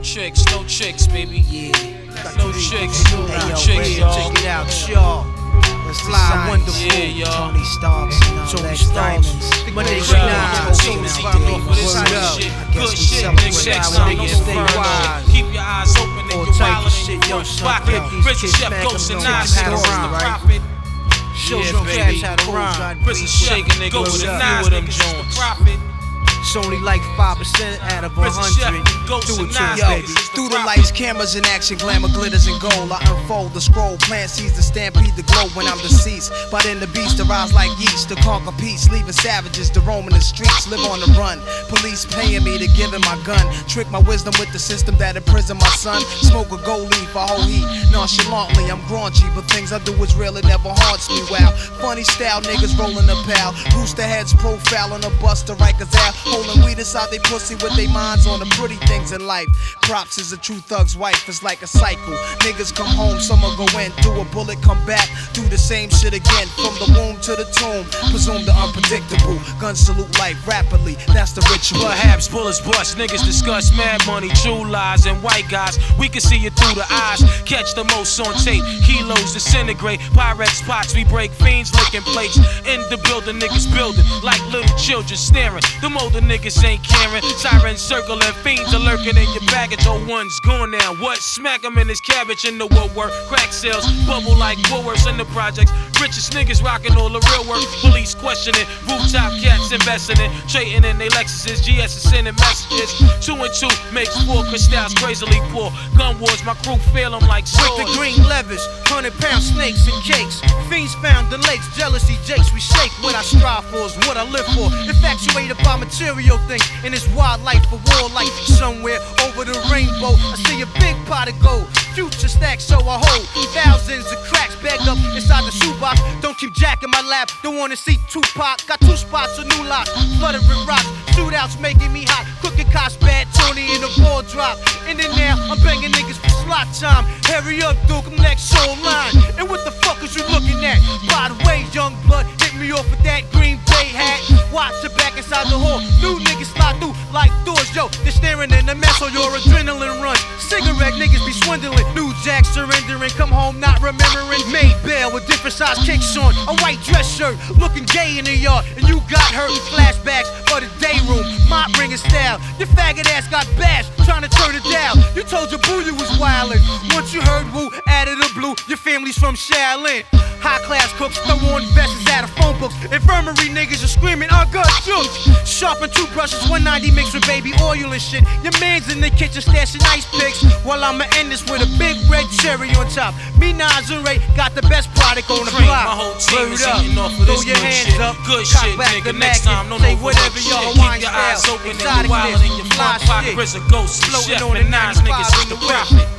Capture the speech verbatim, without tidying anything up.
tricks, no tricks, baby. Yeah. No tricks, no Hey, yo, tricks, Ray, y'all. check it out, y'all. Fly wonderful, yeah, y'all. Tony Starks, and all Tony that Starks. diamonds. Monday Word shit up, nine, word so up, it's word round up, off word this up, shit up. shit. I Good guess we shit, big celebrate checks, our I'm niggas, no stay further. wise. Keep your eyes open and All your type wallet of in shit, your yo, front son, pocket. fifties, Prison kids chef, smack ghosts them, and no nine tips, had a stories, rhyme, the right? prophet. Shows Yeah, on baby. cash had a rhyme. Prison shake a nigga Goes with a up. nine Few them Jones. Prophet. It's only like five percent out of a Prison chef, hundred. ghosts Do and it to nine yo, niggas baby. is the Through the prophet. lights, cameras in action, glamour glitters and gold. I unfold the scroll, plant seeds to stampede the glow when I'm deceased. But in the beast, to rise like yeast, to conquer peace, leaving savages to roam in the streets, live on the run. Police paying me to give him my gun, trick my wisdom with the system that imprisoned my son. Smoke a gold leaf, a whole heat. Nonchalantly, I'm graunchy, but things I do is real, it never haunts me. Wow, funny style, niggas rolling a pal. Rooster heads profiling a buster, Rikers out, holding weed inside they pussy with they minds on the pretty things in life. Props is a true thug's wife, it's like a cycle. Niggas come home, summer go in, do a bullet, come back, do the same shit again. From the womb to the tomb, presume the unpredictable. Gun salute life rapidly, that's the ritual. Perhaps bullets bust, niggas discuss mad money, true lies, and white guys. We can see it through the eyes, catch the most on tape. Kilos disintegrate, Pyrex pots, we break fiends licking plates. In the building, niggas building like little children staring. Them older niggas ain't caring. Sirens circling, fiends are lurking in your baggage. Oh, one's gone now. What? Smack him in his cabbage in the woodwork. Crack sales, bubble like Woolworths in the projects. Richest niggas rocking all the real work. Police questioning, rooftop cats investing in, trading in they Lexuses. G S is sending messages. Two and two makes four, cause styles crazily poor. Gun wars, my crew feel them like swords. With the green levers, hundred pound snakes and cakes. Fiends found the lakes, jealousy jakes. We shake what I strive for is what I live for. Infatuated by material things in this wildlife for war life. Somewhere over the rainbow, I see a big pot of gold. Future stacks, so I hold thousands of cracks bagged up inside the shoebox. Don't keep Jack in my lap, don't wanna see Tupac. Got two spots, a new lock, flooded with rocks. Shootouts making me hot, cooking cops bad, Tony in the ball drop. In and now, I'm banging niggas for slot time. Hurry up, Duke, I'm next show line. And what the fuck is you looking at? By the way, young blood, hit me off with that Green Bay hat. Watch your back inside the hall. New niggas slide through like doors, yo. They're staring in the mess on your adrenaline runs. Cigarette niggas be swindling. New Jack surrendering, come home not remembering. Made bail with different size kicks on. A white dress shirt, looking gay in the yard. And you got hurt. Flashbacks for the day room. Mop bringing style. Your faggot ass got bashed, trying to turn it down. You told your boo you was wildin'. Once you heard woo, added a blue. Your family's from Shaolin. High class cooks, throw on vests out of phone books. Infirmary niggas are screaming, I got jokes. Sharpen toothbrushes, one ninety mixed with baby oil and shit. Your man's in the kitchen stashing ice picks. While I'ma end this with a big red cherry on top. Me, Nas, and Ray got the best product on the Cream, block. my whole team Word is up. eating off of Throw this your good hands shit. up. Good Cock shit, back nigga. the Next Mac time, don't say overlook whatever shit. your Keep Hawaiian your eyes style. open and Exotic your wallet this, in your fly front pocket. shit. Prison ghosts, Floating chef on and the nines niggas ninety-five is in the the whip. prophet.